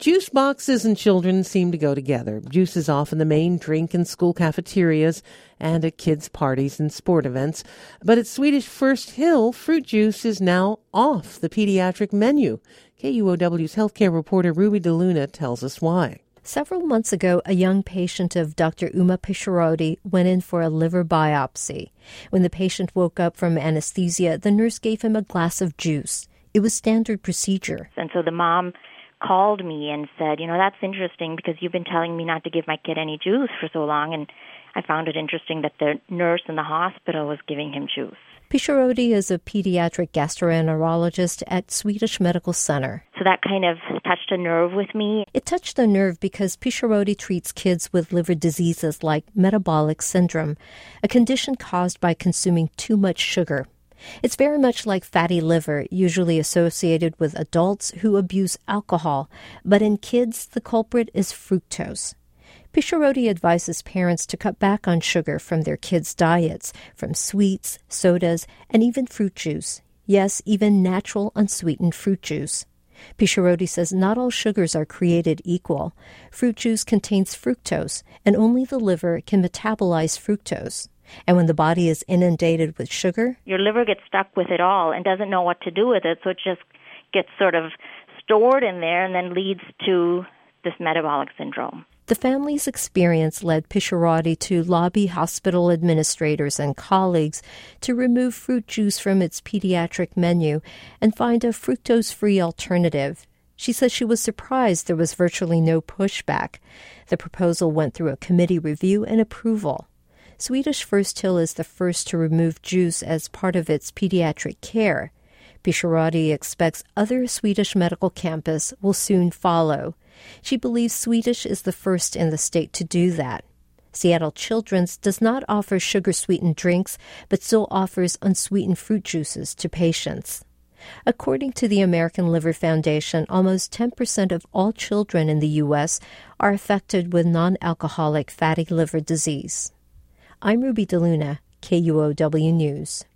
Juice boxes and children seem to go together. Juice is often the main drink in school cafeterias and at kids' parties and sport events. But at Swedish First Hill, fruit juice is now off the pediatric menu. KUOW's healthcare reporter Ruby DeLuna tells us why. Several months ago, a young patient of Dr. Uma Pisharodi went in for a liver biopsy. When the patient woke up from anesthesia, the nurse gave him a glass of juice. It was standard procedure. And so the mom called me and said, that's interesting because you've been telling me not to give my kid any juice for so long, and I found it interesting that the nurse in the hospital was giving him juice. Pisharodi is a pediatric gastroenterologist at Swedish Medical Center. So that kind of touched a nerve with me. It touched a nerve because Pisharodi treats kids with liver diseases like metabolic syndrome, a condition caused by consuming too much sugar. It's very much like fatty liver, usually associated with adults who abuse alcohol, but in kids, the culprit is fructose. Pisharodi advises parents to cut back on sugar from their kids' diets, from sweets, sodas, and even fruit juice. Yes, even natural unsweetened fruit juice. Pisharodi says not all sugars are created equal. Fruit juice contains fructose, and only the liver can metabolize fructose. And when the body is inundated with sugar, your liver gets stuck with it all and doesn't know what to do with it, so it just gets sort of stored in there and then leads to this metabolic syndrome. The family's experience led Pisharodi to lobby hospital administrators and colleagues to remove fruit juice from its pediatric menu and find a fructose-free alternative. She says she was surprised there was virtually no pushback. The proposal went through a committee review and approval. Swedish First Hill is the first to remove juice as part of its pediatric care. Pisharodi expects other Swedish medical campus will soon follow. She believes Swedish is the first in the state to do that. Seattle Children's does not offer sugar-sweetened drinks, but still offers unsweetened fruit juices to patients. According to the American Liver Foundation, almost 10% of all children in the U.S. are affected with non-alcoholic fatty liver disease. I'm Ruby DeLuna, KUOW News.